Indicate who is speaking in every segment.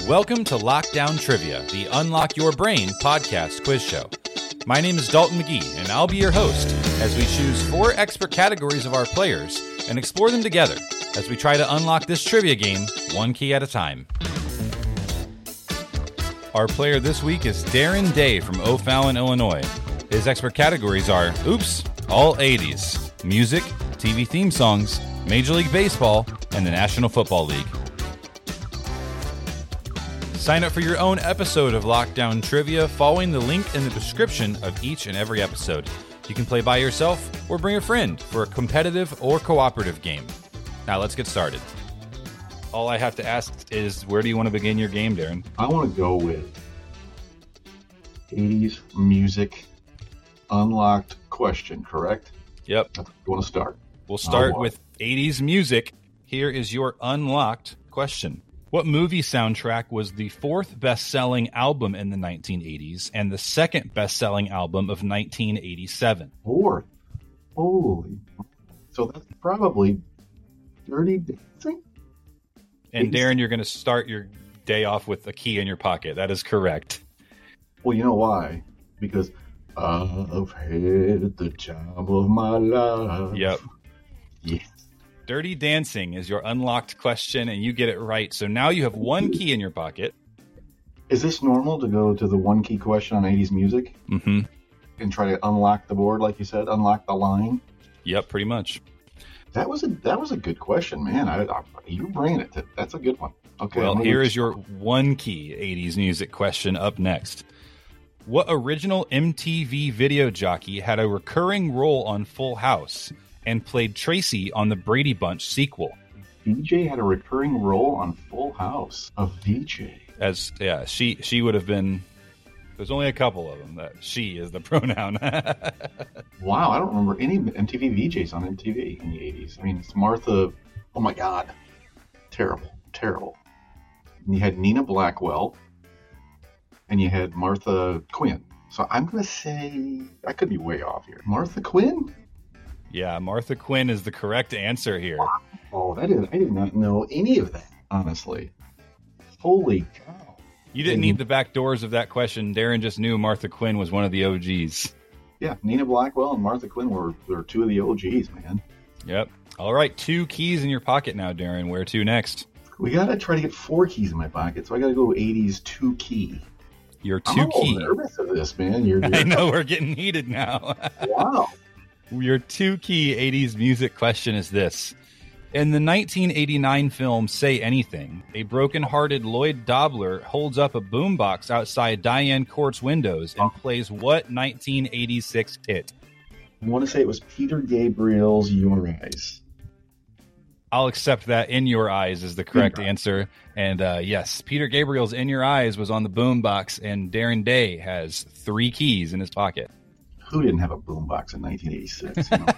Speaker 1: Welcome to Lockdown Trivia, the Unlock Your Brain podcast quiz show. My name is Dalton McGee, and I'll be your host as we choose 4 expert categories of our players and explore them together as we try to unlock this trivia game one key at a time. Our player this week is Darren Day from O'Fallon, Illinois. His expert categories are Oops, all 80s, music, TV theme songs, Major League Baseball, and the National Football League. Sign up for your own episode of Lockdown Trivia following the link in the description of each and every episode. You can play by yourself or bring a friend for a competitive or cooperative game. Now let's get started. All I have to ask is, where do you want to begin your game, Darren?
Speaker 2: I want to go with 80s music unlocked question, correct?
Speaker 1: Yep.
Speaker 2: You want to start?
Speaker 1: We'll start with 80s music. Here is your unlocked question. What movie soundtrack was the 4th best-selling album in the 1980s and the 2nd best-selling album of 1987?
Speaker 2: 4th? Holy. So that's probably Dirty Dancing?
Speaker 1: And Darren, you're going to start your day off with a key in your pocket. That is correct.
Speaker 2: Well, you know why? Because I've had the time of my life.
Speaker 1: Yep.
Speaker 2: Yes.
Speaker 1: Dirty Dancing is your unlocked question, and you get it right. So now you have 1 key in your pocket.
Speaker 2: Is this normal to go to the 1 key question on 80s music?
Speaker 1: Mm-hmm.
Speaker 2: And try to unlock the board, like you said, unlock the line?
Speaker 1: Yep, pretty much.
Speaker 2: That was a good question, man. You're bringing it. That's a good one. Okay.
Speaker 1: Well, here is your 1 key 80s music question up next. What original MTV video jockey had a recurring role on Full House and played Tracy on the Brady Bunch sequel?
Speaker 2: VJ had a recurring role on Full House. A VJ.
Speaker 1: She would have been. There's only a couple of them that she is the pronoun.
Speaker 2: Wow, I don't remember any MTV VJs on MTV in the 80s. I mean, it's Martha. Oh my God. Terrible. And you had Nina Blackwell. And you had Martha Quinn. So I'm going to say, I could be way off here. Martha Quinn?
Speaker 1: Yeah, Martha Quinn is the correct answer here.
Speaker 2: Oh, I did not know any of that, honestly. Holy cow.
Speaker 1: You didn't need the back doors of that question. Darren just knew Martha Quinn was one of the OGs.
Speaker 2: Yeah, Nina Blackwell and Martha Quinn were 2 of the OGs, man.
Speaker 1: Yep. All right, 2 keys in your pocket now, Darren. Where to next?
Speaker 2: We got to try to get 4 keys in my pocket, so I got to go 80s 2 key.
Speaker 1: Your 2
Speaker 2: I'm
Speaker 1: key.
Speaker 2: I'm nervous of this, man.
Speaker 1: I know, we're getting heated now.
Speaker 2: Wow.
Speaker 1: Your 2 key 80s music question is this. In the 1989 film Say Anything, a broken-hearted Lloyd Dobler holds up a boombox outside Diane Court's windows and plays what 1986 hit?
Speaker 2: I want to say it was Peter Gabriel's Your Eyes.
Speaker 1: I'll accept that. In Your Eyes is the correct answer. And yes, Peter Gabriel's In Your Eyes was on the boombox, and Darren Day has 3 keys in his pocket.
Speaker 2: Who didn't have a boombox in 1986? You know?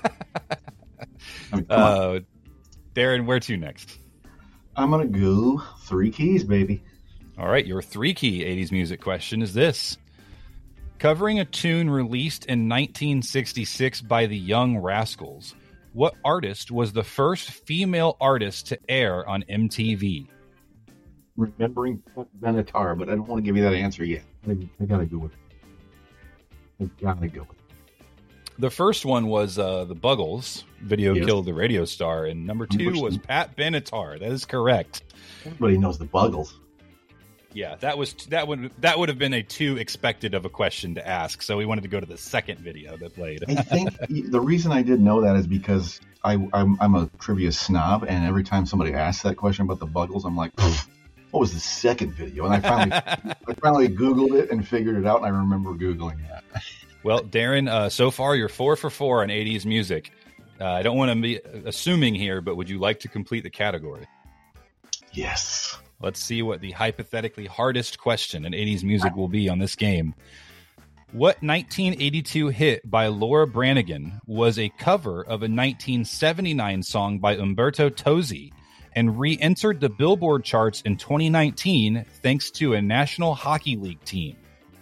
Speaker 2: I mean, come on.
Speaker 1: Darren, where to next?
Speaker 2: I'm going to go 3 keys, baby.
Speaker 1: All right, your 3 key 80s music question is this. Covering a tune released in 1966 by the Young Rascals, what artist was the first female artist to air on MTV?
Speaker 2: Remembering Benatar, but I don't want to give you that answer yet. I got to go with it.
Speaker 1: The first one was the Buggles. Video killed the radio star. And number 2 was Pat Benatar. That is correct.
Speaker 2: Everybody knows the Buggles.
Speaker 1: Yeah, that would have been a too expected of a question to ask. So we wanted to go to the second video that played.
Speaker 2: I think the reason I didn't know that is because I'm a trivia snob, and every time somebody asks that question about the Buggles, I'm like, what was the second video? And I finally Googled it and figured it out, and I remember Googling that.
Speaker 1: Well, Darren, so far you're 4 for 4 on 80s music. I don't want to be assuming here, but would you like to complete the category?
Speaker 2: Yes.
Speaker 1: Let's see what the hypothetically hardest question in 80s music will be on this game. What 1982 hit by Laura Branigan was a cover of a 1979 song by Umberto Tozzi and re-entered the Billboard charts in 2019 thanks to a National Hockey League team?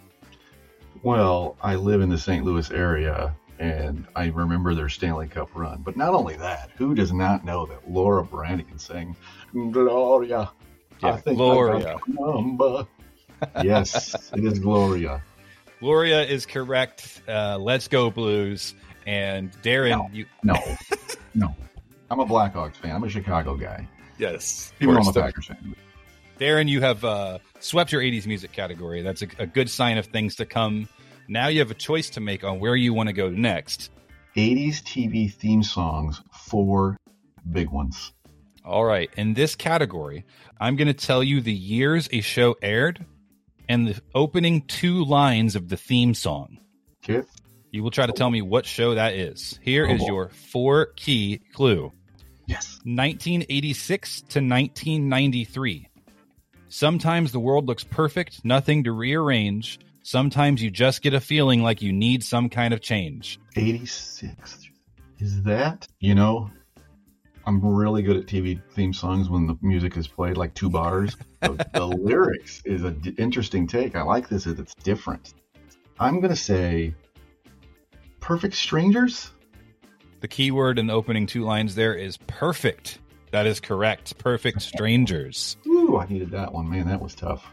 Speaker 2: Well, I live in the St. Louis area, and I remember their Stanley Cup run. But not only that, who does not know that Laura Branigan sang Gloria
Speaker 1: Yeah,
Speaker 2: I think
Speaker 1: Gloria.
Speaker 2: I got a number. Yes, it is Gloria.
Speaker 1: Gloria is correct. Let's go Blues. And Darren,
Speaker 2: No. I'm a Blackhawks fan. I'm a Chicago guy.
Speaker 1: Yes.
Speaker 2: Even though I'm a Packers fan.
Speaker 1: Darren, you have swept your 80s music category. That's a good sign of things to come. Now you have a choice to make on where you want to go next.
Speaker 2: 80s TV theme songs, 4 big ones.
Speaker 1: All right. In this category, I'm going to tell you the years a show aired and the opening 2 lines of the theme song.
Speaker 2: Okay.
Speaker 1: You will try to tell me what show that is. Here is your 4-key clue.
Speaker 2: Yes.
Speaker 1: 1986 to 1993. Sometimes the world looks perfect, nothing to rearrange. Sometimes you just get a feeling like you need some kind of change.
Speaker 2: 86. Is that? I'm really good at TV theme songs when the music is played like 2 bars. The lyrics is an interesting take. I like this. It's different. I'm going to say Perfect Strangers?
Speaker 1: The key word in the opening 2 lines there is perfect. That is correct. Perfect Strangers.
Speaker 2: Ooh, I needed that one. Man, that was tough.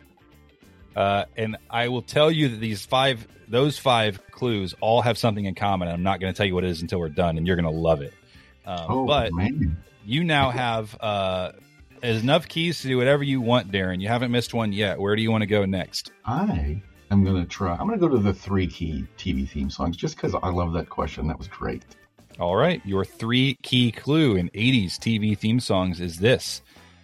Speaker 1: And I will tell you that those 5 clues all have something in common. I'm not going to tell you what it is until we're done, and you're going to love it. But
Speaker 2: man.
Speaker 1: You now have enough keys to do whatever you want, Darren. You haven't missed one yet. Where do you want to go next?
Speaker 2: I am going to try. I'm going to go to the 3-key TV theme songs just because I love that question. That was great.
Speaker 1: All right. Your 3-key clue in 80s TV theme songs is this: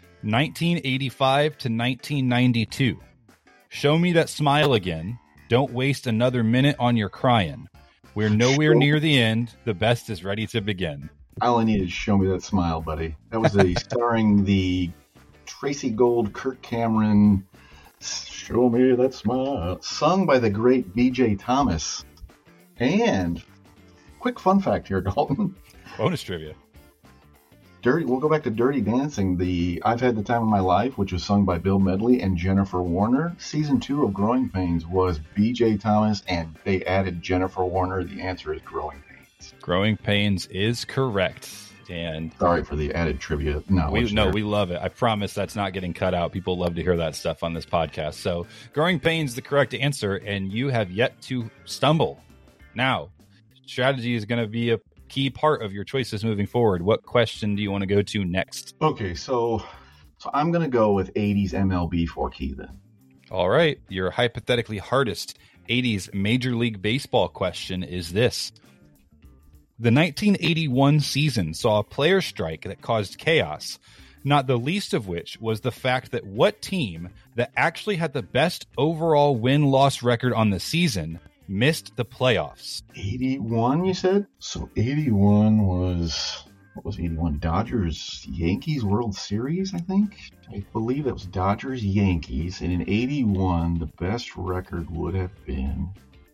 Speaker 1: 1985 to 1992. Show me that smile again. Don't waste another minute on your crying. We're nowhere near the end. The best is ready to begin.
Speaker 2: All I needed is Show Me That Smile, buddy. That was starring the Tracy Gold, Kirk Cameron, Show Me That Smile, sung by the great B.J. Thomas. And, quick fun fact here, Dalton.
Speaker 1: Bonus trivia.
Speaker 2: We'll go back to Dirty Dancing, the I've Had the Time of My Life, which was sung by Bill Medley and Jennifer Warner. Season 2 of Growing Pains was B.J. Thomas, and they added Jennifer Warner. The answer is Growing Pains.
Speaker 1: Growing Pains is correct. And
Speaker 2: sorry for the added trivia.
Speaker 1: We love it. I promise that's not getting cut out. People love to hear that stuff on this podcast. So Growing Pains is the correct answer, and you have yet to stumble. Now, strategy is going to be a key part of your choices moving forward. What question do you want to go to next?
Speaker 2: Okay, so I'm going to go with 80s MLB 4-key then.
Speaker 1: All right. Your hypothetically hardest 80s Major League Baseball question is this. The 1981 season saw a player strike that caused chaos, not the least of which was the fact that what team that actually had the best overall win-loss record on the season missed the playoffs.
Speaker 2: 81, you said? So 81 was... What was 81? Dodgers Yankees World Series, I think? I believe that was Dodgers Yankees. And in 81, the best record would have been...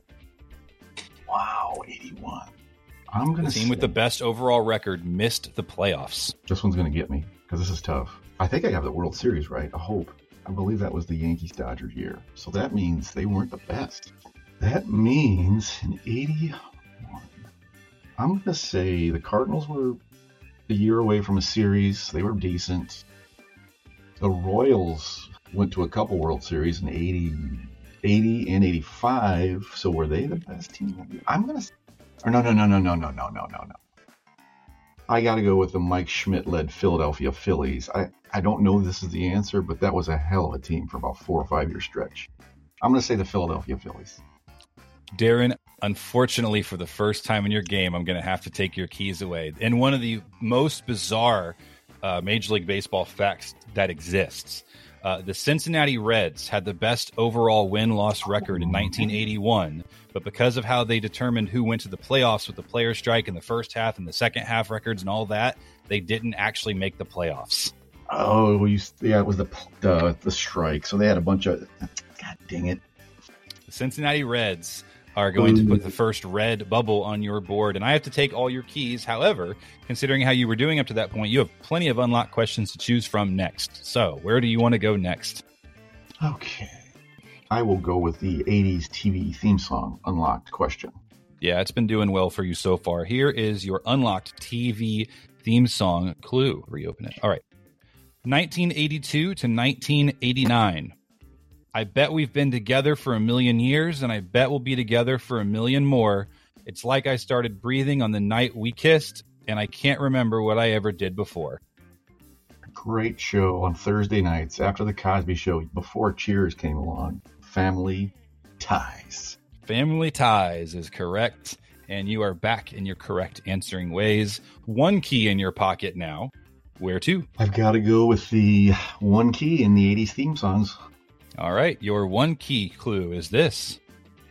Speaker 2: Wow, 81. I'm going to
Speaker 1: say... The team with the best overall record missed the playoffs.
Speaker 2: This one's going to get me, because this is tough. I think I have the World Series right. I hope. I believe that was the Yankees-Dodgers year. So that means they weren't the best. That means in 81, I'm going to say the Cardinals were a year away from a series. They were decent. The Royals went to a couple World Series in 80 and 85. So were they the best team? I'm going to say... No. I got to go with the Mike Schmidt-led Philadelphia Phillies. I don't know if this is the answer, but that was a hell of a team for about 4 or 5 year stretch. I'm going to say the Philadelphia Phillies.
Speaker 1: Darren, unfortunately, for the first time in your game, I'm going to have to take your keys away. And one of the most bizarre Major League Baseball facts that exists, the Cincinnati Reds had the best overall win-loss record in 1981, but because of how they determined who went to the playoffs with the player strike in the first half and the second half records and all that, they didn't actually make the playoffs.
Speaker 2: Oh, it was the strike. So they had a bunch of... God dang it.
Speaker 1: The Cincinnati Reds are going to put the first red bubble on your board, and I have to take all your keys. However, considering how you were doing up to that point, you have plenty of unlocked questions to choose from next. So where do you want to go next?
Speaker 2: Okay. I will go with the 80s TV theme song unlocked question.
Speaker 1: Yeah, it's been doing well for you so far. Here is your unlocked TV theme song clue. Reopen it. All right. 1982 to 1989. I bet we've been together for 1,000,000 years, and I bet we'll be together for 1,000,000 more. It's like I started breathing on the night we kissed, and I can't remember what I ever did before.
Speaker 2: Great show on Thursday nights after the Cosby Show, before Cheers came along. Family Ties.
Speaker 1: Family Ties is correct, and you are back in your correct answering ways. One key in your pocket now. Where to?
Speaker 2: I've got to go with the one key in the 80s theme songs.
Speaker 1: All right, your one key clue is this.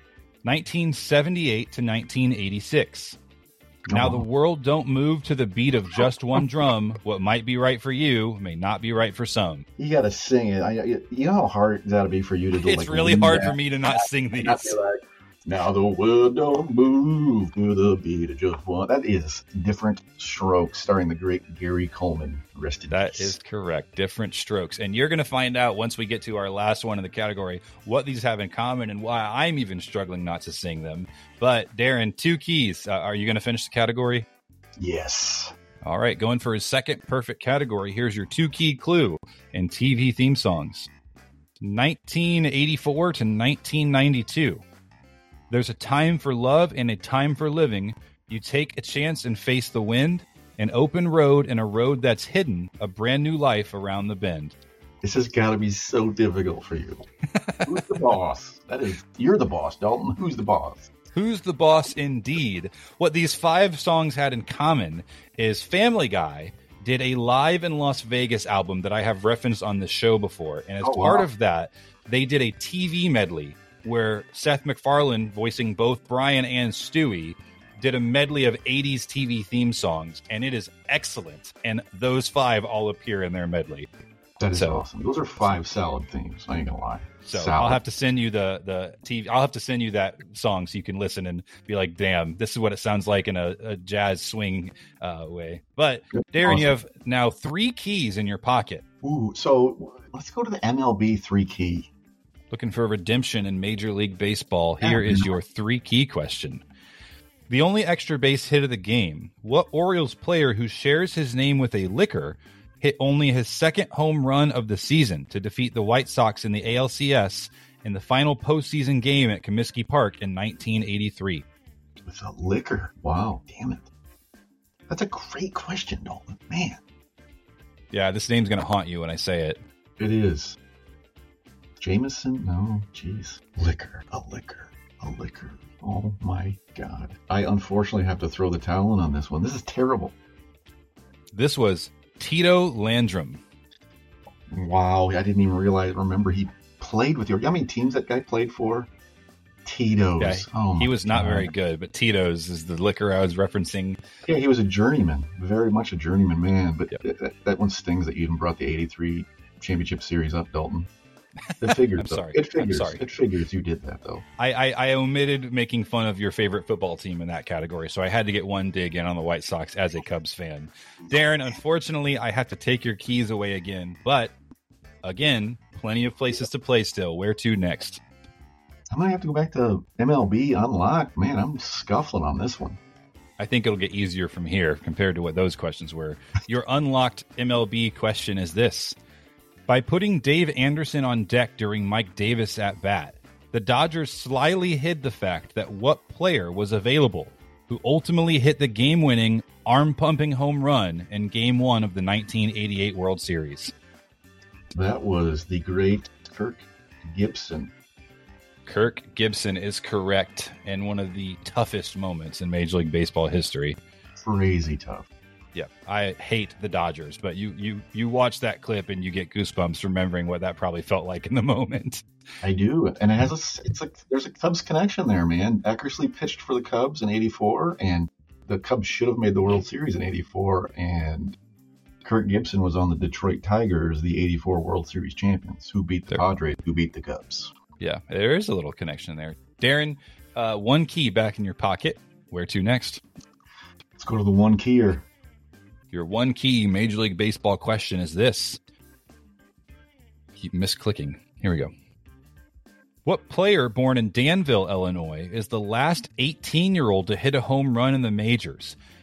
Speaker 1: 1978 to 1986. Now, the world don't move to the beat of just one drum. What might be right for you may not be right for some.
Speaker 2: You got to sing it. You know how hard it's got to be for you to do.
Speaker 1: It's really hard for me to not sing these.
Speaker 2: Now the world don't move to the beat of just one. That is Different Strokes, starring the great Gary Coleman. Rest in peace.
Speaker 1: That is correct. Different Strokes. And you're going to find out once we get to our last one in the category what these have in common and why I'm even struggling not to sing them. But Darren, two keys. Are you going to finish the category?
Speaker 2: Yes.
Speaker 1: All right. Going for his second perfect category. Here's your two key clue in TV theme songs. 1984 to 1992. There's a time for love and a time for living. You take a chance and face the wind. An open road and a road that's hidden. A brand new life around the bend.
Speaker 2: This has got to be so difficult for you. Who's the boss? You're the boss, Dalton. Who's the boss?
Speaker 1: Who's the boss indeed? What these five songs had in common is Family Guy did a live in Las Vegas album that I have referenced on the show before. And as part of that, they did a TV medley where Seth MacFarlane, voicing both Brian and Stewie, did a medley of 80s TV theme songs, and it is excellent. And those five all appear in their medley.
Speaker 2: That is awesome. Those are five solid themes. I ain't gonna lie.
Speaker 1: So I'll have to send you the TV. I'll have to send you that song so you can listen and be like, "Damn, this is what it sounds like in a jazz swing way." But Darren, you have now three keys in your pocket.
Speaker 2: Ooh, so let's go to the MLB three key.
Speaker 1: Looking for redemption in Major League Baseball. Here is your three key question. The only extra base hit of the game. What Orioles player who shares his name with a liquor hit only his second home run of the season to defeat the White Sox in the ALCS in the final postseason game at Comiskey Park in 1983?
Speaker 2: With a liquor? Wow, damn it. That's a great question, Dalton. Man.
Speaker 1: Yeah, this name's going to haunt you when I say it.
Speaker 2: It is. Jameson? No, jeez. Liquor. A liquor. Oh my God. I unfortunately have to throw the towel in on this one. This is terrible.
Speaker 1: This was Tito Landrum.
Speaker 2: Wow, I didn't even remember he played with you. How many teams that guy played for? Tito's.
Speaker 1: Yeah, he was not very good, but Tito's is the liquor I was referencing.
Speaker 2: Yeah, he was a journeyman. Very much a journeyman man. But that one stings that you even brought the 83 championship series up, Dalton. It figures.
Speaker 1: I'm sorry.
Speaker 2: It figures.
Speaker 1: I'm sorry.
Speaker 2: It figures you did that, though.
Speaker 1: I omitted making fun of your favorite football team in that category, so I had to get one dig in on the White Sox as a Cubs fan. Darren, unfortunately, I have to take your keys away again, but again, plenty of places to play still. Where to next?
Speaker 2: I might have to go back to MLB Unlocked. Man, I'm scuffling on this one.
Speaker 1: I think it'll get easier from here compared to what those questions were. Your unlocked MLB question is this. By putting Dave Anderson on deck during Mike Davis at bat, the Dodgers slyly hid the fact that what player was available who ultimately hit the game-winning, arm-pumping home run in Game 1 of the 1988 World Series.
Speaker 2: That was the great Kirk Gibson.
Speaker 1: Kirk Gibson is correct in one of the toughest moments in Major League Baseball history.
Speaker 2: Crazy tough.
Speaker 1: Yeah, I hate the Dodgers, but you watch that clip and you get goosebumps remembering what that probably felt like in the moment.
Speaker 2: I do, and it's like there's a Cubs connection there, man. Eckersley pitched for the Cubs in '84, and the Cubs should have made the World Series in '84, and Kirk Gibson was on the Detroit Tigers, the '84 World Series champions, who beat the Padres, who beat the Cubs.
Speaker 1: Yeah, there is a little connection there. Darren, one key back in your pocket. Where to next?
Speaker 2: Let's go to the one keyer.
Speaker 1: Your one key Major League Baseball question is this. Keep misclicking. Here we go. What player born in Danville, Illinois, is the last 18-year-old to hit a home run in the majors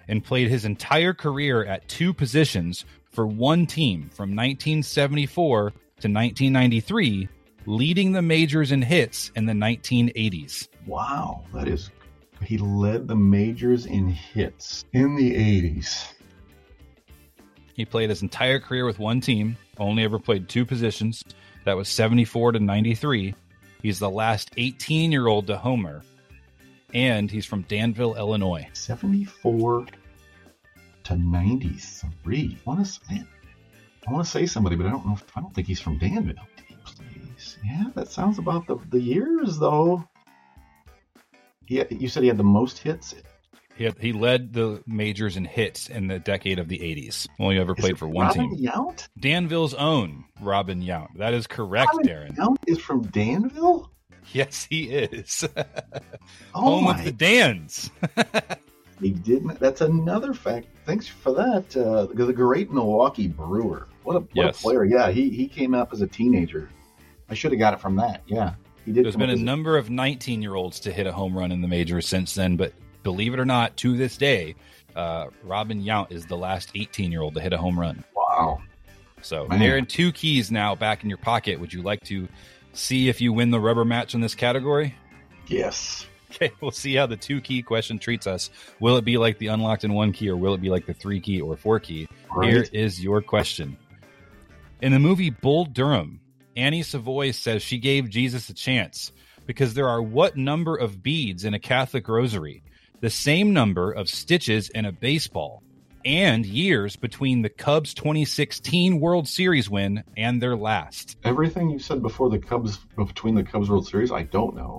Speaker 1: and played his entire career at two positions for one team from 1974 to 1993, leading the majors in hits in the 1980s.
Speaker 2: Wow, that is... He led the majors in hits in the 80s.
Speaker 1: He played his entire career with one team, only ever played two positions. That was 74 to 93. He's the last 18-year-old to homer, and he's from Danville, Illinois.
Speaker 2: 74 to 93. I want to say somebody, but I don't think he's from Danville. Yeah, that sounds about the years, though. You said he had the most hits?
Speaker 1: He led the majors in hits in the decade of the 80s. Only ever played for one
Speaker 2: Robin
Speaker 1: team.
Speaker 2: Yount?
Speaker 1: Danville's own Robin Yount. That is correct, Darren.
Speaker 2: Yount is from Danville?
Speaker 1: Yes, he is.
Speaker 2: Oh,
Speaker 1: Home of the Dans.
Speaker 2: He did. That's another fact. Thanks for that. The great Milwaukee Brewer. What a player. Yeah, he came up as a teenager. I should have got it from that. Yeah, he did.
Speaker 1: There's been a number of 19-year-olds to hit a home run in the majors since then, but believe it or not, to this day, Robin Yount is the last 18-year-old to hit a home run.
Speaker 2: Wow.
Speaker 1: So, Darren, 2 keys now back in your pocket. Would you like to see if you win the rubber match in this category?
Speaker 2: Yes.
Speaker 1: Okay, we'll see how the 2-key question treats us. Will it be like the unlocked in 1 key, or will it be like the 3-key or 4-key? Right. Here is your question. In the movie Bull Durham, Annie Savoy says she gave Jesus a chance because there are what number of beads in a Catholic rosary? The same number of stitches in a baseball, and years between the Cubs' 2016 World Series win and their last.
Speaker 2: Everything you said between the Cubs World Series, I don't know.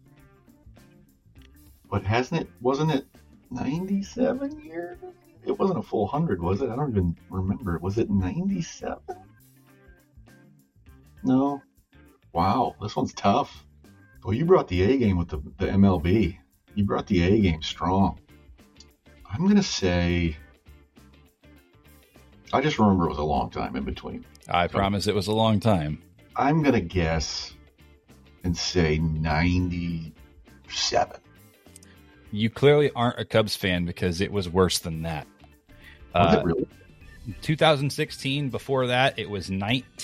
Speaker 2: But wasn't it 97 years? It wasn't a full 100, was it? I don't even remember. Was it 97? No. Wow, this one's tough. Well, you brought the A game with the MLB. You brought the A game strong. I'm going to say... I just remember it was a long time in between.
Speaker 1: I promise it was a long time.
Speaker 2: I'm going to guess and say 97.
Speaker 1: You clearly aren't a Cubs fan because it was worse than that.
Speaker 2: Was it really?
Speaker 1: 2016, before that, it was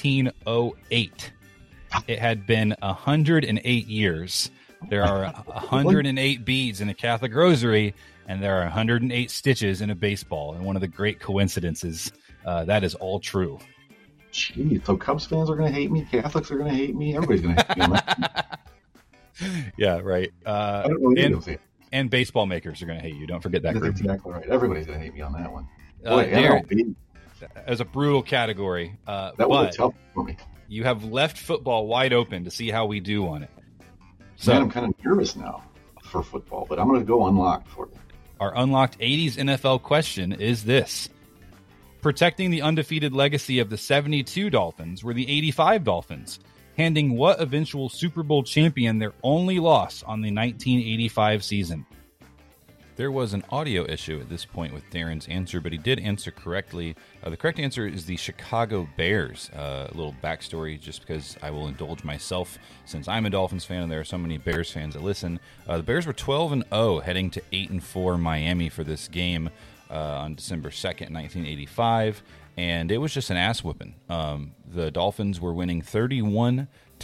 Speaker 1: 1908. It had been 108 years. There are 108 beads in a Catholic rosary, and there are 108 stitches in a baseball. And one of the great coincidences, that is all true.
Speaker 2: Gee, so Cubs fans are going to hate me, Catholics are going to hate me, everybody's going to hate me on that.
Speaker 1: Yeah, right.
Speaker 2: I don't know
Speaker 1: and baseball makers are going to hate you. Don't forget that.
Speaker 2: That's exactly right. Everybody's going to hate me on that one.
Speaker 1: Darren, as a brutal category,
Speaker 2: that was tough for me.
Speaker 1: You have left football wide open to see how we do on it. So,
Speaker 2: man, I'm kind of nervous now for football, but I'm going to go unlocked for you.
Speaker 1: Our unlocked 80s NFL question is this. Protecting the undefeated legacy of the 72 Dolphins were the 85 Dolphins, handing what eventual Super Bowl champion their only loss on the 1985 season? There was an audio issue at this point with Darren's answer, but he did answer correctly. The correct answer is the Chicago Bears. A little backstory, just because I will indulge myself, since I'm a Dolphins fan and there are so many Bears fans that listen. The Bears were 12-0, heading to 8-4 Miami for this game on December 2nd, 1985, and it was just an ass whooping. The Dolphins were winning 31-10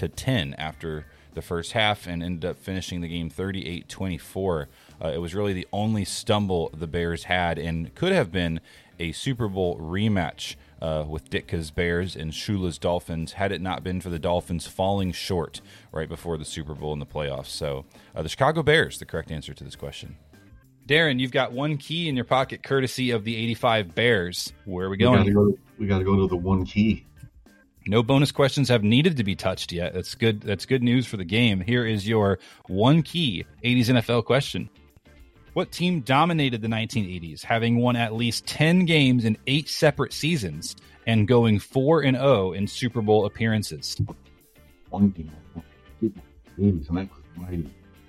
Speaker 1: after the first half and ended up finishing the game 38-24. It was really the only stumble the Bears had and could have been a Super Bowl rematch with Ditka's Bears and Shula's Dolphins had it not been for the Dolphins falling short right before the Super Bowl in the playoffs. So the Chicago Bears, the correct answer to this question. Darren, you've got 1 key in your pocket courtesy of the 85 Bears. Where are we going?
Speaker 2: We got to go to the 1 key.
Speaker 1: No bonus questions have needed to be touched yet. That's good. That's good news for the game. Here is your 1 key 80s NFL question. What team dominated the 1980s, having won at least 10 games in 8 separate seasons and going 4-0 in Super Bowl appearances?
Speaker 2: 1 team. 80s, and that was mighty.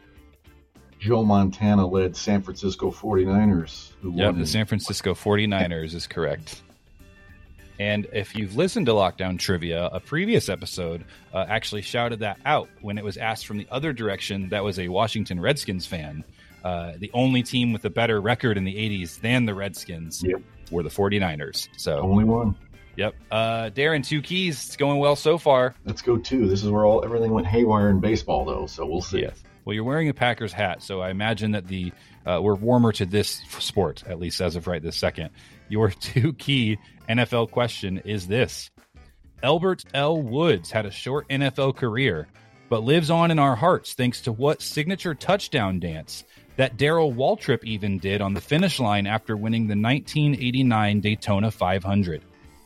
Speaker 2: Joe Montana led San Francisco 49ers.
Speaker 1: The San Francisco 49ers is correct. And if you've listened to Lockdown Trivia, a previous episode actually shouted that out when it was asked from the other direction that was a Washington Redskins fan. The only team with a better record in the 80s than the Redskins were the 49ers. So
Speaker 2: only one.
Speaker 1: Yep. Darren, 2 keys. It's going well so far.
Speaker 2: Let's go 2. This is where everything went haywire in baseball, though, so we'll see.
Speaker 1: Yes. Well, you're wearing a Packers hat, so I imagine that we're warmer to this sport, at least as of right this second. Your 2 key NFL question is this. Albert L. Woods had a short NFL career, but lives on in our hearts thanks to what signature touchdown dance that Darrell Waltrip even did on the finish line after winning the 1989 Daytona 500.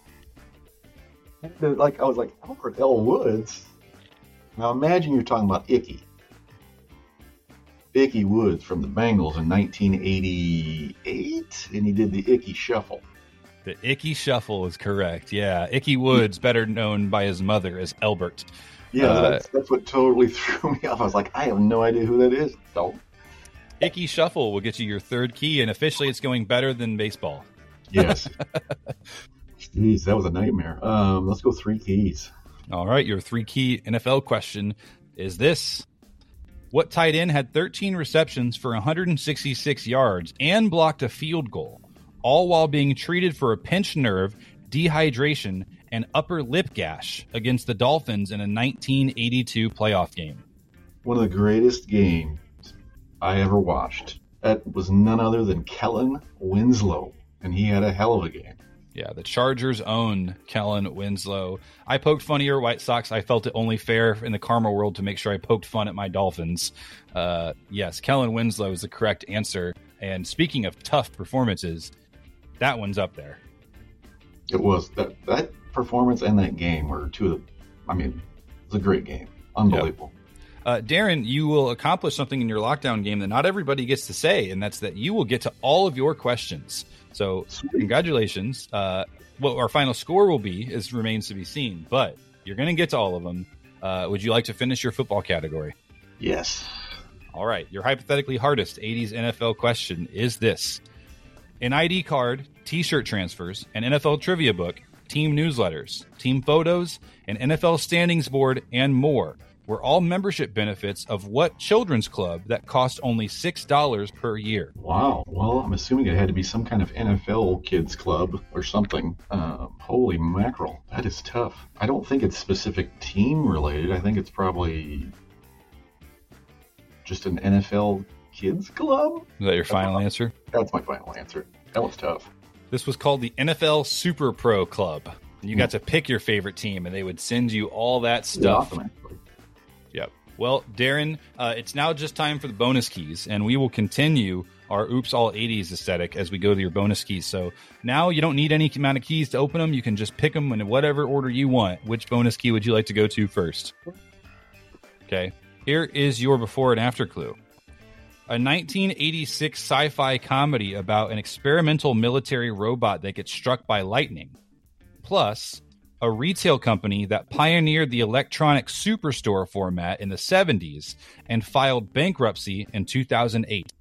Speaker 2: I was like, Albert L. Woods? Now imagine you're talking about Icky. Icky Woods from the Bengals in 1988, and he did the Icky Shuffle.
Speaker 1: The Icky Shuffle is correct. Yeah, Icky Woods, better known by his mother as Albert.
Speaker 2: Yeah, that's what totally threw me off. I was like, I have no idea who that is. Don't.
Speaker 1: Icky Shuffle will get you your 3rd key, and officially it's going better than baseball.
Speaker 2: Yes. Jeez, that was a nightmare. Let's go 3 keys.
Speaker 1: All right, your 3 key NFL question is this. What tight end had 13 receptions for 166 yards and blocked a field goal, all while being treated for a pinched nerve, dehydration, and upper lip gash against the Dolphins in a 1982 playoff game?
Speaker 2: One of the greatest games I ever watched. That was none other than Kellen Winslow, and he had a hell of a game.
Speaker 1: Yeah, the Chargers own Kellen Winslow. I poked fun at your White Sox. I felt it only fair in the karma world to make sure I poked fun at my Dolphins. Yes, Kellen Winslow is the correct answer. And speaking of tough performances, that one's up there.
Speaker 2: It was. That performance and that game were two of the... I mean, it was a great game. Unbelievable.
Speaker 1: Yep. Darren, you will accomplish something in your lockdown game that not everybody gets to say, and that's that you will get to all of your questions. So congratulations. What our final score will be remains to be seen, but you're going to get to all of them. Would you like to finish your football category?
Speaker 2: Yes.
Speaker 1: All right. Your hypothetically hardest 80s NFL question is this. An ID card, T-shirt transfers, an NFL trivia book, team newsletters, team photos, an NFL standings board, and more were all membership benefits of what children's club that cost only $6 per year?
Speaker 2: Wow. Well, I'm assuming it had to be some kind of NFL kids club or something. Holy mackerel. That is tough. I don't think it's specific team related. I think it's probably just an NFL kids club.
Speaker 1: Is that your final answer?
Speaker 2: That's my final answer. That was tough.
Speaker 1: This was called the NFL Super Pro Club. You got to pick your favorite team, and they would send you all that stuff.
Speaker 2: Awesome.
Speaker 1: Yep. Well, Darren, it's now just time for the bonus keys, and we will continue our Oops All 80s aesthetic as we go to your bonus keys. So now you don't need any amount of keys to open them. You can just pick them in whatever order you want. Which bonus key would you like to go to first? Okay. Here is your before and after clue. A 1986 sci-fi comedy about an experimental military robot that gets struck by lightning, plus a retail company that pioneered the electronic superstore format in the 70s and filed bankruptcy in 2008.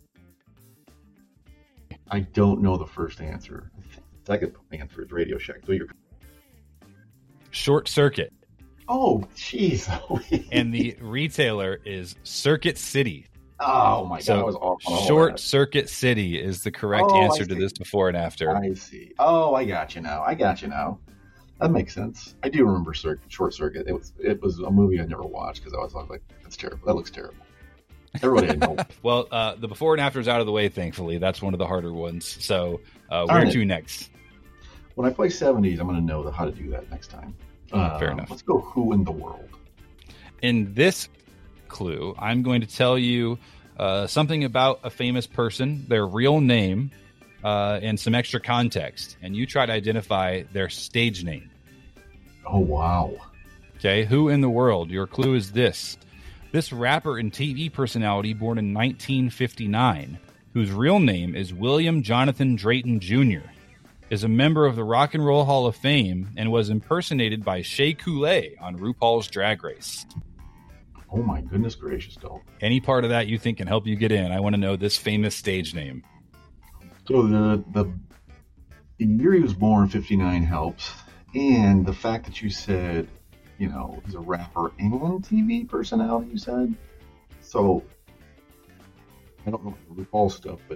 Speaker 2: I don't know the first answer. The second answer is Radio Shack. So you're...
Speaker 1: Short Circuit.
Speaker 2: Oh, jeez.
Speaker 1: And the retailer is Circuit City.
Speaker 2: Oh, my God.
Speaker 1: So
Speaker 2: that was awful.
Speaker 1: Short Circuit City is the correct answer to this before and after.
Speaker 2: I see. Oh, I got you now. That makes sense. I do remember Short Circuit. It was a movie I never watched because I was like, that's terrible. That looks terrible. Everybody had no.
Speaker 1: Well, the before and after is out of the way, thankfully. That's one of the harder ones. So where to next?
Speaker 2: When I play 70s, I'm going to know how to do that next time.
Speaker 1: Fair enough.
Speaker 2: Let's go Who in the World.
Speaker 1: In this clue, I'm going to tell you something about a famous person, their real name, and some extra context. And you try to identify their stage name.
Speaker 2: Oh, wow.
Speaker 1: Okay, Who in the World? Your clue is this. This rapper and TV personality born in 1959, whose real name is William Jonathan Drayton Jr., is a member of the Rock and Roll Hall of Fame and was impersonated by Shea Coulee on RuPaul's Drag Race.
Speaker 2: Oh my goodness gracious, dog.
Speaker 1: Any part of that you think can help you get in? I want to know this famous stage name.
Speaker 2: So the year he was born, 59, helps. And the fact that you said, he's a rapper and TV personality, you said. So I don't know the RuPaul stuff, but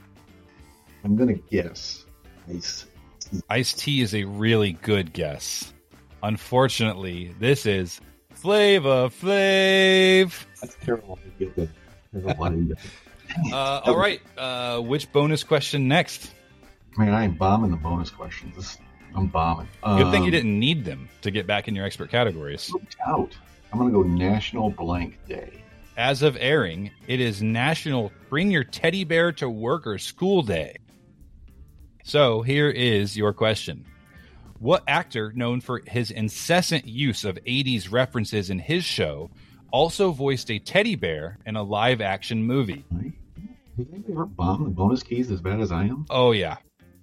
Speaker 2: I'm gonna guess Ice.
Speaker 1: Ice-T is a really good guess. Unfortunately, this is Flava Flav.
Speaker 2: That's terrible. I get that. Terrible. I didn't get that.
Speaker 1: All right. Which bonus question next?
Speaker 2: Man, I am bombing the bonus questions. I'm bombing.
Speaker 1: Good thing you didn't need them to get back in your expert categories.
Speaker 2: No doubt. I'm going to go National Blank Day.
Speaker 1: As of airing, it is National Bring Your Teddy Bear to Work or School Day. So here is your question. What actor, known for his incessant use of 80s references in his show, also voiced a teddy bear in a live-action movie?
Speaker 2: Did anybody ever bomb the bonus keys as bad as I am?
Speaker 1: Oh, yeah.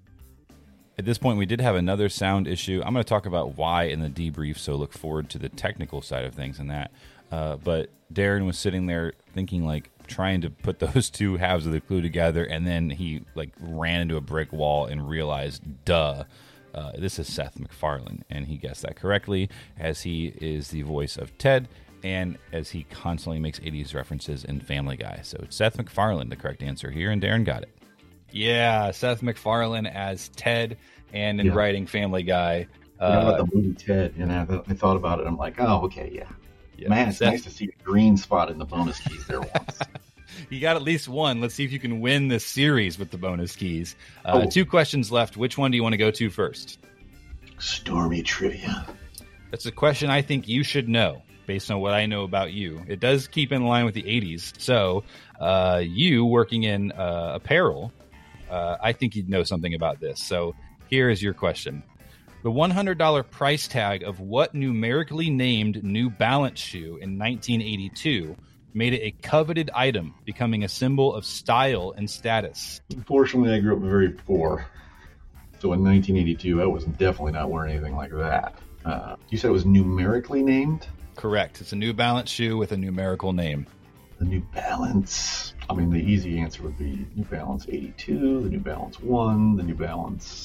Speaker 1: At this point, we did have another sound issue. I'm going to talk about why in the debrief, so look forward to the technical side of things and that. But Darren was sitting there thinking, like, trying to put those two halves of the clue together, and then he, like, ran into a brick wall and realized, duh, this is Seth MacFarlane. And he guessed that correctly, as he is the voice of Ted, and as he constantly makes 80s references in Family Guy. So it's Seth MacFarlane, the correct answer here, and Darren got it. Yeah, Seth MacFarlane as Ted, and in writing Family Guy.
Speaker 2: About the movie Ted, and I thought about it. I'm like, oh, okay, yeah. Man, it's nice to see a green spot in the bonus keys there once.
Speaker 1: You got at least one. Let's see if you can win this series with the bonus keys. 2 questions left. Which one do you want to go to first?
Speaker 2: Stormy Trivia.
Speaker 1: That's a question I think you should know, based on what I know about you. It does keep in line with the 80s. So you working in apparel, I think you'd know something about this. So here is your question. The $100 price tag of what numerically named New Balance shoe in 1982 made it a coveted item, becoming a symbol of style and status?
Speaker 2: Unfortunately, I grew up very poor. So in 1982, I was definitely not wearing anything like that. You said it was numerically named?
Speaker 1: Correct. It's a New Balance shoe with a numerical name.
Speaker 2: The New Balance. I mean, the easy answer would be New Balance 82, the New Balance 1, the New Balance...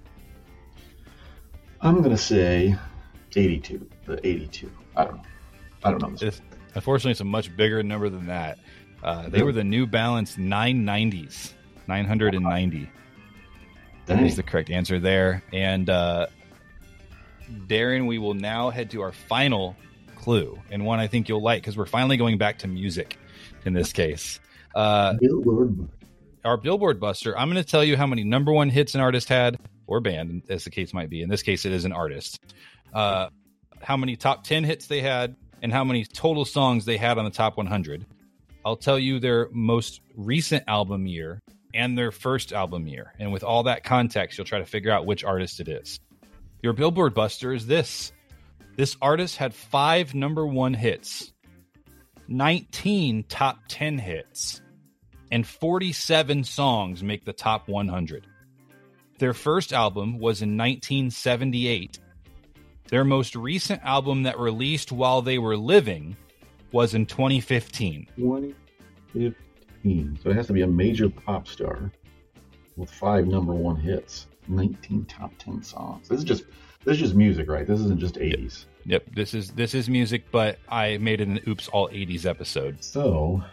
Speaker 2: I'm going to say 82. The 82. I don't know.
Speaker 1: Unfortunately, it's a much bigger number than that. They were the New Balance 990s. 990. That is the correct answer there. And Darren, we will now head to our final clue, and one I think you'll like, because we're finally going back to music in this case.
Speaker 2: Billboard.
Speaker 1: Our Billboard Buster. I'm going to tell you how many number one hits an artist had, or band, as the case might be. In this case, it is an artist. How many top 10 hits they had, and how many total songs they had on the top 100. I'll tell you their most recent album year and their first album year. And with all that context, you'll try to figure out which artist it is. Your Billboard Buster is this. This artist had 5 number one hits, 19 top 10 hits, and 47 songs make the top 100. Their first album was in 1978. Their most recent album that released while they were living was in 2015.
Speaker 2: 2015. So it has to be a major pop star with 5 number one hits, 19 top 10 songs. This is just music, right? This isn't just 80s.
Speaker 1: Yep. This is music, but I made it an Oops All 80s episode.
Speaker 2: So,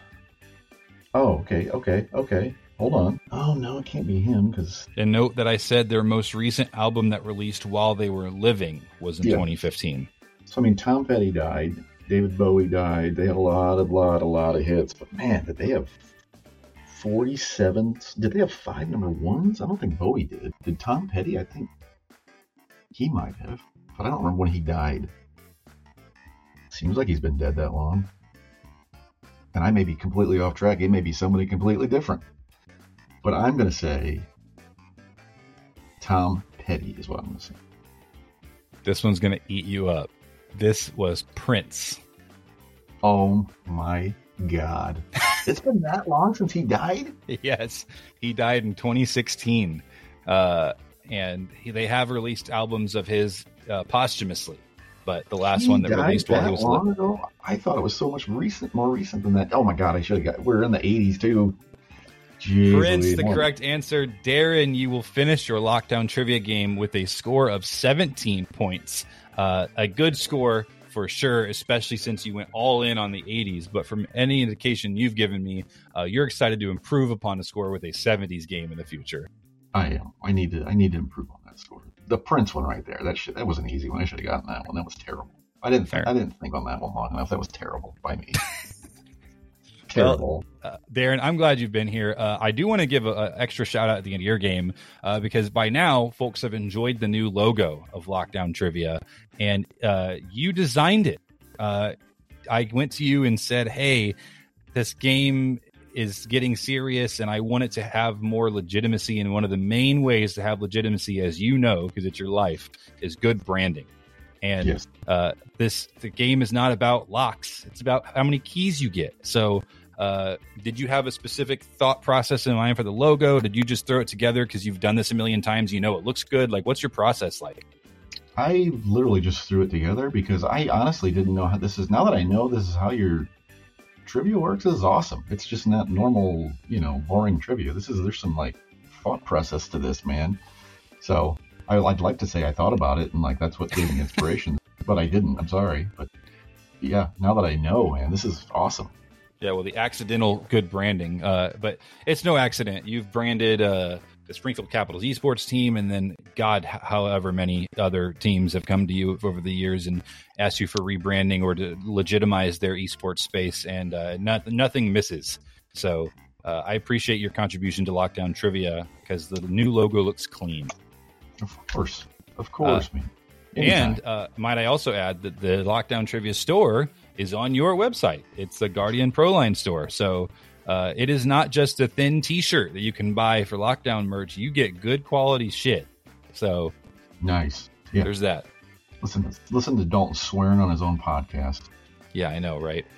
Speaker 2: okay. Hold on. Oh, no, it can't be him, because...
Speaker 1: And note that I said their most recent album that released while they were living was in 2015.
Speaker 2: So, I mean, Tom Petty died. David Bowie died. They had a lot of hits. But, man, did they have 47? Did they have 5 number ones? I don't think Bowie did. Did Tom Petty? I think he might have. But I don't remember when he died. Seems like he's been dead that long. And I may be completely off track. It may be somebody completely different. But I'm going to say Tom Petty is what I'm going to say.
Speaker 1: This one's going to eat you up. This was Prince.
Speaker 2: Oh, my God. It's been that long since he died?
Speaker 1: Yes. He died in 2016. And they have released albums of his posthumously. But the last one that released while he was living.
Speaker 2: Ago? I thought it was so much more recent than that. Oh, my God. I should have got... We're in the 80s, too. Jeez,
Speaker 1: Prince, the correct answer. Darren, you will finish your lockdown trivia game with a score of 17 points. A good score for sure, especially since you went all in on the 80s. But from any indication you've given me, you're excited to improve upon the score with a 70s game in the future.
Speaker 2: I am. I need to improve on that score. The Prince one right there. That was an easy one. I should have gotten that one. That was terrible. I didn't think on that one long enough. That was terrible by me. Terrible.
Speaker 1: Well, Darren, I'm glad you've been here. I do want to give an extra shout out at the end of your game because by now folks have enjoyed the new logo of Lockdown Trivia, and you designed it. I went to you and said, hey, this game is getting serious and I want it to have more legitimacy. And one of the main ways to have legitimacy, as you know, because it's your life, is good branding. And
Speaker 2: yes.
Speaker 1: The game is not about locks. It's about how many keys you get. So did you have a specific thought process in mind for the logo? Did you just throw it together because you've done this a million times? You know it looks good. Like, what's your process like?
Speaker 2: I literally just threw it together because I honestly didn't know how this is. Now that I know this is how your trivia works, this is awesome. It's just not normal, boring trivia. There's some like thought process to this, man. So I'd like to say I thought about it and like that's what gave me inspiration, but I didn't. I'm sorry, but yeah, now that I know, man, this is awesome.
Speaker 1: Yeah, well, the accidental good branding, but it's no accident. You've branded the Springfield Capitals esports team, and then however many other teams have come to you over the years and asked you for rebranding or to legitimize their esports space, and nothing misses. So I appreciate your contribution to Lockdown Trivia because the new logo looks clean.
Speaker 2: Of course, man. Anytime.
Speaker 1: And might I also add that the Lockdown Trivia store is on your website. It's the Guardian Proline store. So it is not just a thin T-shirt that you can buy for Lockdown merch. You get good quality shit. So
Speaker 2: nice. Yeah.
Speaker 1: There's that.
Speaker 2: Listen to Dalton swearing on his own podcast.
Speaker 1: Yeah, I know, right?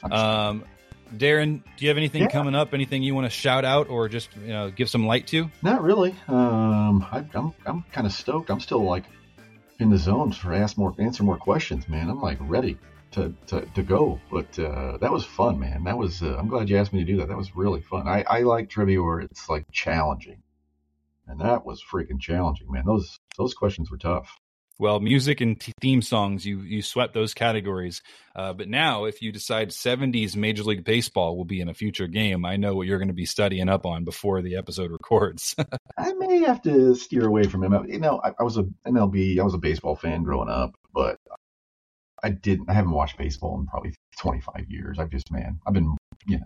Speaker 1: Darren, do you have anything coming up? Anything you want to shout out or just give some light to?
Speaker 2: Not really. I'm kind of stoked. I'm still like in the zone for answer more questions, man. I'm like ready to go. But that was fun, man. That was I'm glad you asked me to do that. That was really fun. I like trivia where it's like challenging, and that was freaking challenging, man. Those questions were tough.
Speaker 1: Well, music and theme songs, you swept those categories. But now, if you decide 70s Major League Baseball will be in a future game, I know what you're going to be studying up on before the episode records.
Speaker 2: I may have to steer away from MLB. I was a MLB. I was a baseball fan growing up, but I haven't watched baseball in probably 25 years. I've been,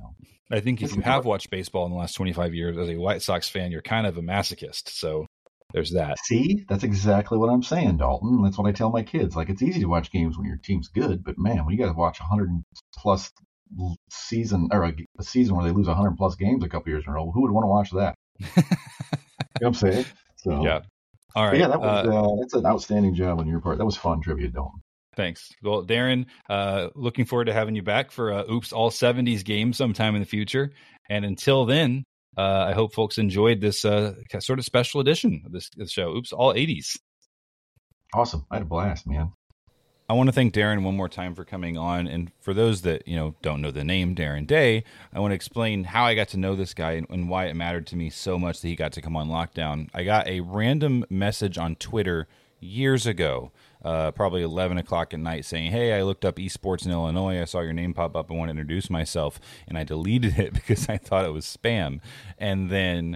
Speaker 1: I think if you have watched baseball in the last 25 years as a White Sox fan, you're kind of a masochist. So there's that.
Speaker 2: See, that's exactly what I'm saying, Dalton. That's what I tell my kids. Like, it's easy to watch games when your team's good, but man, when you got to watch 100+ season or a season where they lose 100+ games a couple years in a row, who would want to watch that? You know what I'm saying? So
Speaker 1: yeah. All right.
Speaker 2: Yeah, that was that's an outstanding job on your part. That was fun trivia, Dalton.
Speaker 1: Thanks. Well, Darren, looking forward to having you back for Oops All 70s game sometime in the future. And until then, I hope folks enjoyed this sort of special edition of this show, Oops All 80s.
Speaker 2: Awesome. I had a blast, man.
Speaker 1: I want to thank Darren one more time for coming on. And for those that don't know the name Darren Day, I want to explain how I got to know this guy and why it mattered to me so much that he got to come on Lockdown. I got a random message on Twitter years ago, probably 11 o'clock at night, saying, hey, I looked up esports in Illinois. I saw your name pop up. I want to introduce myself. And I deleted it because I thought it was spam. And then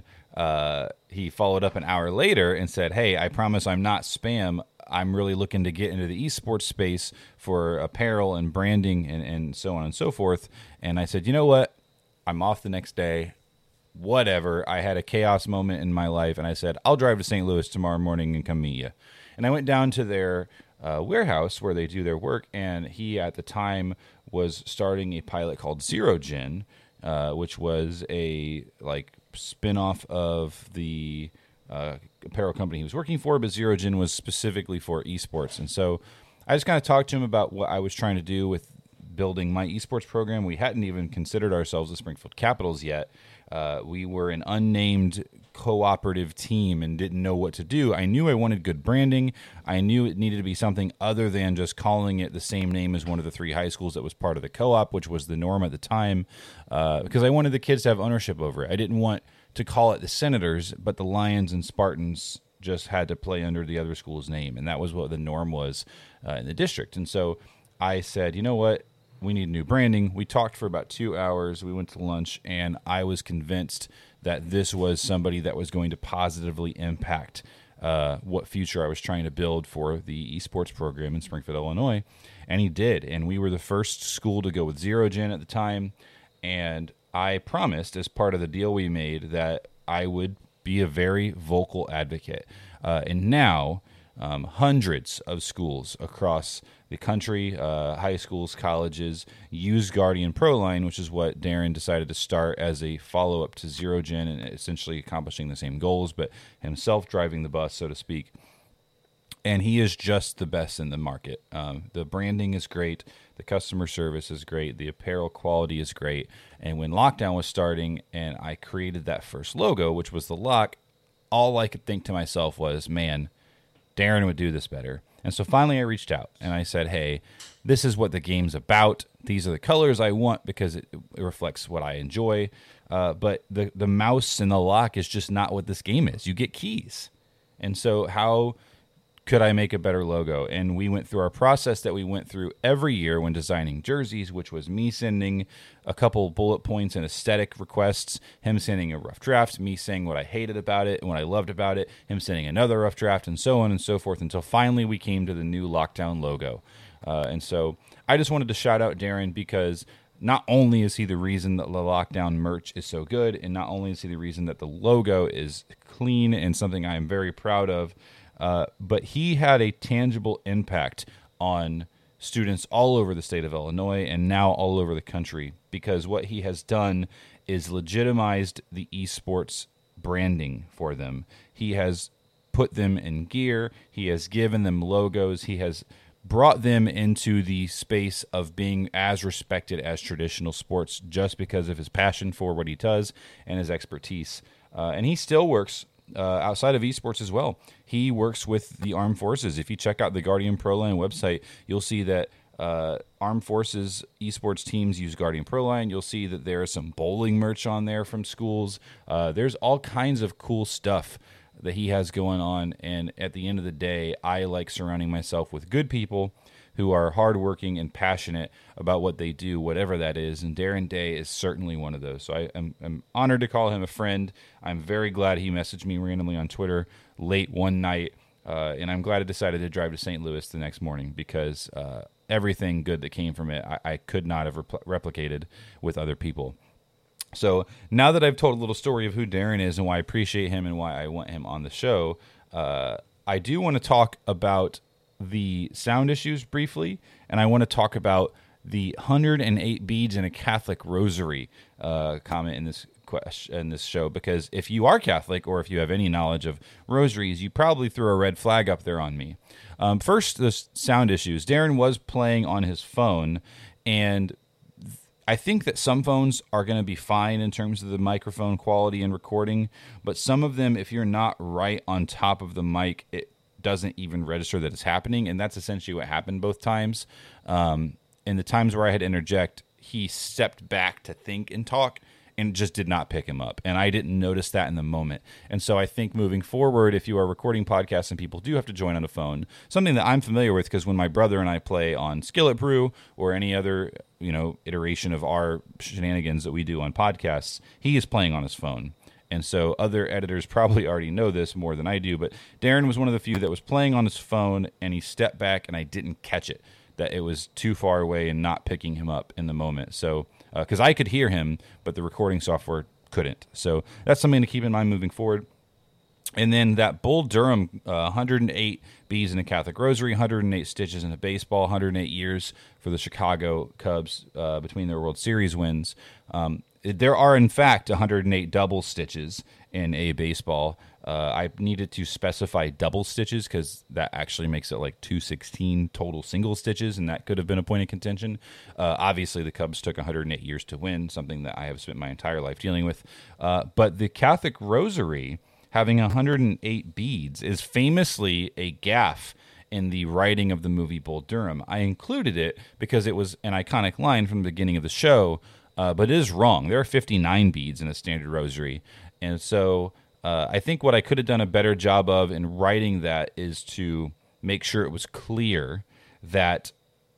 Speaker 1: he followed up an hour later and said, hey, I promise I'm not spam. I'm really looking to get into the esports space for apparel and branding and so on and so forth. And I said, you know what? I'm off the next day. Whatever. I had a chaos moment in my life. And I said, I'll drive to St. Louis tomorrow morning and come meet you. And I went down to their warehouse where they do their work, and he at the time was starting a pilot called Zero Gen, which was a spin-off of the apparel company he was working for, but Zero Gen was specifically for esports. And so I just kind of talked to him about what I was trying to do with building my esports program. We hadn't even considered ourselves the Springfield Capitals yet. We were an unnamed cooperative team and didn't know what to do. I knew I wanted good branding. I knew it needed to be something other than just calling it the same name as one of the 3 high schools that was part of the co-op, which was the norm at the time, because I wanted the kids to have ownership over it. I didn't want to call it the Senators, but the Lions and Spartans just had to play under the other school's name, and that was what the norm was in the district. And so I said, you know what? We need new branding. We talked for about 2 hours. We went to lunch, and I was convinced that this was somebody that was going to positively impact what future I was trying to build for the esports program in Springfield, Illinois. And he did. And we were the first school to go with Zero Gen at the time. And I promised, as part of the deal we made, that I would be a very vocal advocate. And now, hundreds of schools across the country, high schools, colleges, use Guardian ProLine, which is what Darren decided to start as a follow-up to Zero Gen and essentially accomplishing the same goals, but himself driving the bus, so to speak. And he is just the best in the market. The branding is great. The customer service is great. The apparel quality is great. And when lockdown was starting and I created that first logo, which was the lock, all I could think to myself was, man, Darren would do this better. And so finally I reached out and I said, hey, this is what the game's about. These are the colors I want because it reflects what I enjoy. But the mouse and the lock is just not what this game is. You get keys. And so how could I make a better logo? And we went through our process that we went through every year when designing jerseys, which was me sending a couple bullet points and aesthetic requests, him sending a rough draft, me saying what I hated about it and what I loved about it, him sending another rough draft, and so on and so forth, until finally we came to the new Lockdown logo. And so I just wanted to shout out Darren because not only is he the reason that the Lockdown merch is so good, and not only is he the reason that the logo is clean and something I am very proud of, but he had a tangible impact on students all over the state of Illinois and now all over the country, because what he has done is legitimized the esports branding for them. He has put them in gear. He has given them logos. He has brought them into the space of being as respected as traditional sports just because of his passion for what he does and his expertise. And he still works outside of esports as well. He works with the Armed Forces. If you check out the Guardian ProLine website, you'll see that Armed Forces esports teams use Guardian ProLine. You'll see that there is some bowling merch on there from schools. There's all kinds of cool stuff that he has going on. And at the end of the day, I like surrounding myself with good people who are hardworking and passionate about what they do, whatever that is. And Darren Day is certainly one of those. So I'm honored to call him a friend. I'm very glad he messaged me randomly on Twitter late one night. And I'm glad I decided to drive to St. Louis the next morning because everything good that came from it, I could not have replicated with other people. So now that I've told a little story of who Darren is and why I appreciate him and why I want him on the show, I do want to talk about the sound issues briefly, and I want to talk about the 108 beads in a Catholic rosary comment in this show, because if you are Catholic or if you have any knowledge of rosaries, you probably threw a red flag up there on me. First, the sound issues. Darren was playing on his phone, and I think that some phones are going to be fine in terms of the microphone quality and recording, but some of them, if you're not right on top of the mic, it doesn't even register that it's happening, and that's essentially what happened both times. In the times where I had to interject, he stepped back to think and talk, and just did not pick him up, and I didn't notice that in the moment. And so I think moving forward, if you are recording podcasts and people do have to join on a phone, something that I'm familiar with, because when my brother and I play on Skillet Brew or any other iteration of our shenanigans that we do on podcasts, he is playing on his phone. And so other editors probably already know this more than I do, but Darren was one of the few that was playing on his phone, and he stepped back, and I didn't catch it, that it was too far away and not picking him up in the moment. So, because I could hear him, but the recording software couldn't. So that's something to keep in mind moving forward. And then that Bull Durham, 108 bees in a Catholic rosary, 108 stitches in a baseball, 108 years for the Chicago Cubs between their World Series wins. There are, in fact, 108 double stitches in a baseball. I needed to specify double stitches because that actually makes it like 216 total single stitches, and that could have been a point of contention. Obviously, the Cubs took 108 years to win, something that I have spent my entire life dealing with. But the Catholic Rosary, having 108 beads, is famously a gaffe in the writing of the movie Bull Durham. I included it because it was an iconic line from the beginning of the show, but it is wrong. There are 59 beads in a standard rosary. And so I think what I could have done a better job of in writing that is to make sure it was clear that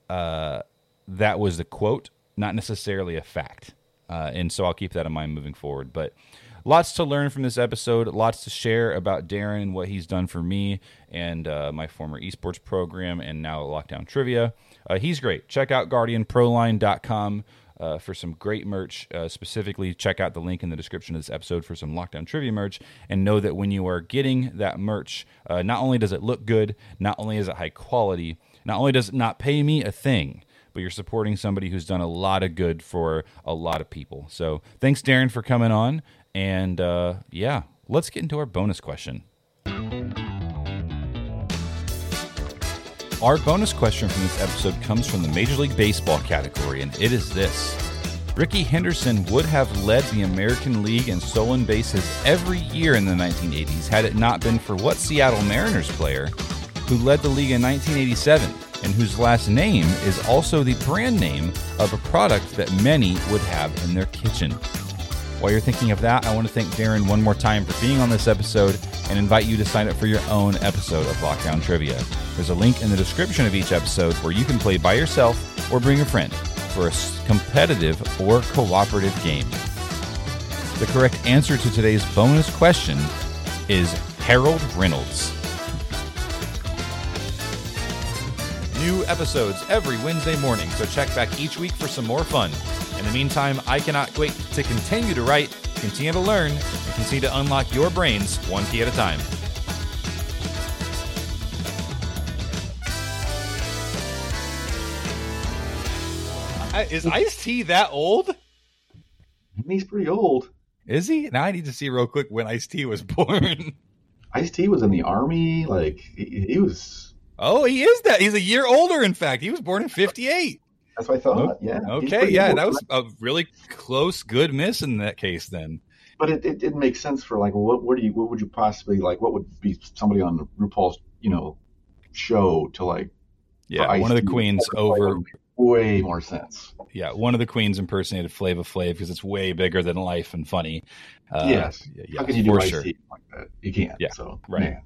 Speaker 1: that was the quote, not necessarily a fact. And so I'll keep that in mind moving forward. But lots to learn from this episode, lots to share about Darren and what he's done for me and my former esports program and now Lockdown Trivia. He's great. Check out GuardianProline.com for some great merch. Specifically, check out the link in the description of this episode for some Lockdown Trivia merch. And know that when you are getting that merch, not only does it look good, not only is it high quality, not only does it not pay me a thing, but you're supporting somebody who's done a lot of good for a lot of people. So thanks, Darren, for coming on. And yeah, let's get into our bonus question. Our bonus question from this episode comes from the Major League Baseball category, and it is this. Rickey Henderson would have led the American League in stolen bases every year in the 1980s had it not been for what Seattle Mariners player who led the league in 1987 and whose last name is also the brand name of a product that many would have in their kitchen. While you're thinking of that, I want to thank Darren one more time for being on this episode and invite you to sign up for your own episode of Lockdown Trivia. There's a link in the description of each episode where you can play by yourself or bring a friend for a competitive or cooperative game. The correct answer to today's bonus question is Harold Reynolds. New episodes every Wednesday morning, so check back each week for some more fun. In the meantime, I cannot wait to continue to write, continue to learn, and continue to unlock your brains one key at a time. Is Ice-T that old?
Speaker 2: He's pretty old.
Speaker 1: Is he? Now I need to see real quick when Ice-T was born.
Speaker 2: Ice-T was in the Army. Like, he was...
Speaker 1: Oh, he is that. He's a year older, in fact. He was born in 58.
Speaker 2: That's what I thought, yeah.
Speaker 1: Okay, yeah, that was a really close, good miss in that case then.
Speaker 2: But it didn't make sense for, like, what would you possibly, like, what would be somebody on RuPaul's, show to, like...
Speaker 1: Yeah, one of the queens over...
Speaker 2: Way more sense.
Speaker 1: Yeah, one of the queens impersonated Flava Flav because it's way bigger than life and funny.
Speaker 2: Yes. How can you do Ice-T like that? You can't.
Speaker 1: Yeah,
Speaker 2: so,
Speaker 1: right.
Speaker 2: Man.